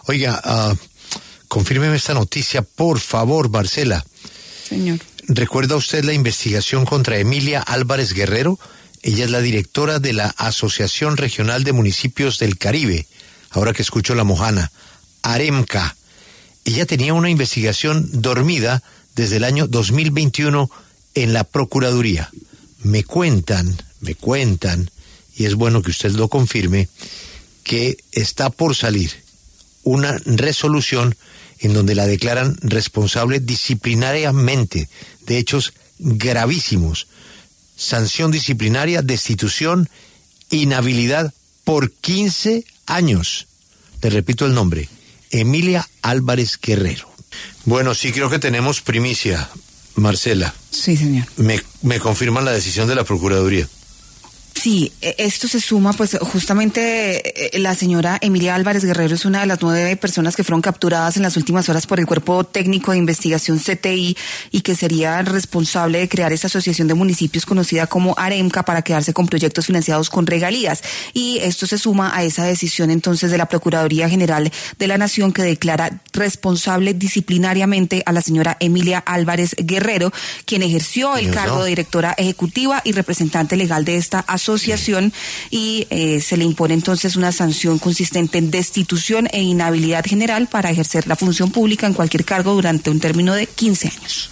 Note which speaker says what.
Speaker 1: Oiga, confírmeme esta noticia, por favor, Marcela.
Speaker 2: Señor.
Speaker 1: ¿Recuerda usted la investigación contra Emilia Álvarez Guerrero? Ella es la directora de la Asociación Regional de Municipios del Caribe, ahora que escucho la mojana, AREMCA. Ella tenía una investigación dormida desde el año 2021 en la Procuraduría. Me cuentan, y es bueno que usted lo confirme, que está por salir una resolución en donde la declaran responsable disciplinariamente de hechos gravísimos. Sanción disciplinaria, destitución, inhabilidad por 15 años. Le repito el nombre, Emilia Álvarez Guerrero. Bueno, sí creo que tenemos primicia, Marcela.
Speaker 2: Sí, señor.
Speaker 1: Me confirman la decisión de la Procuraduría.
Speaker 2: Sí, esto se suma, pues justamente la señora Emilia Álvarez Guerrero es una de las 9 personas que fueron capturadas en las últimas horas por el Cuerpo Técnico de Investigación CTI y que sería responsable de crear esta asociación de municipios conocida como AREMCA para quedarse con proyectos financiados con regalías. Y esto se suma a esa decisión entonces de la Procuraduría General de la Nación que declara responsable disciplinariamente a la señora Emilia Álvarez Guerrero, quien ejerció el cargo de directora ejecutiva y representante legal de esta asociación y se le impone entonces una sanción consistente en destitución e inhabilidad general para ejercer la función pública en cualquier cargo durante un término de 15 años.